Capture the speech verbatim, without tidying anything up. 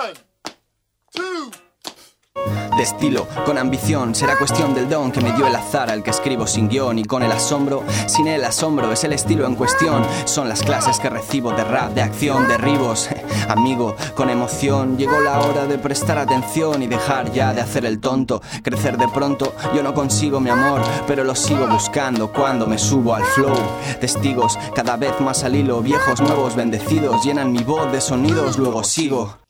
One, two. De estilo, con ambición, será cuestión del don que me dio el azar al que escribo sin guión y con el asombro, sin el asombro es el estilo en cuestión, son las clases que recibo de rap, de acción, derribos, amigo, con emoción, llegó la hora de prestar atención y dejar ya de hacer el tonto, crecer de pronto, yo no consigo mi amor, pero lo sigo buscando cuando me subo al flow, testigos, cada vez más al hilo, viejos, nuevos, bendecidos, llenan mi voz de sonidos, luego sigo.